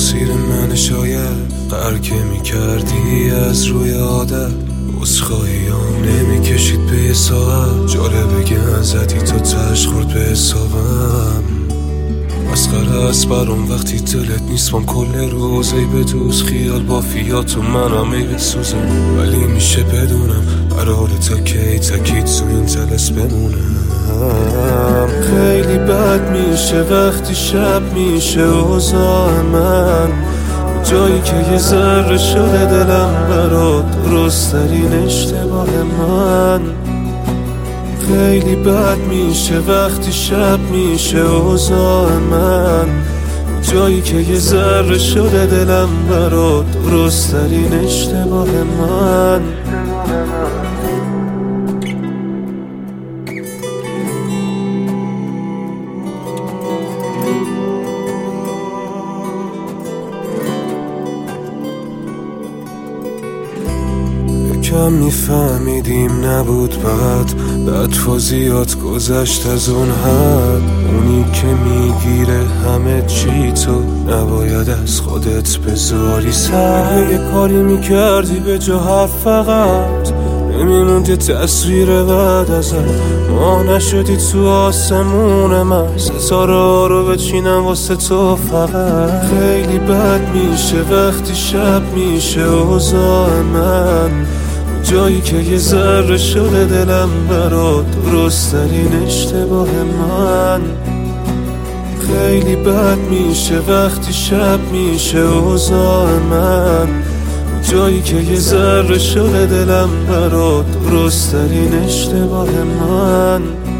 تقصیر من شاید قهر که میکردی از روی عادت عذرخواهیام نمیکشید به یه ساعت جالبه گن زدی تا تش خورد به حسابم مسخره است برام وقتی دلت نیست بام کل روز ای بدوز خیال با فیات و منم ای بسوزم ولی میشه بدونم قراره تا کی تکید تو این تلس بمونم خیلی بد میشه وقتی شب میشه اوضاع من جایی که یه ذره شده دلم برات درست ترین اشتباه من خیلی بد میشه وقتی شب میشه اوضاع من جایی که یه ذره شده دلم برات درست ترین اشتباه من کم میفهمیدیم نبود بعد فازیات گذشت از اون حد اونی که میگیره همه چی تو نباید از خودت بذاری سر یه کاری میکردی به جا حرف فقط نمیموند یه تصویر بعد ازت ما نشدی تو آسمون من ستاره رو بچینم واسه تو فقط خیلی بد میشه وقتی شب میشه اوضاع من جایی که یه ذره شده دلم برات درست ترین اشتباه من خیلی بد میشه وقتی شب میشه اوضاع من جایی که یه ذره شده دلم برات درست ترین اشتباه من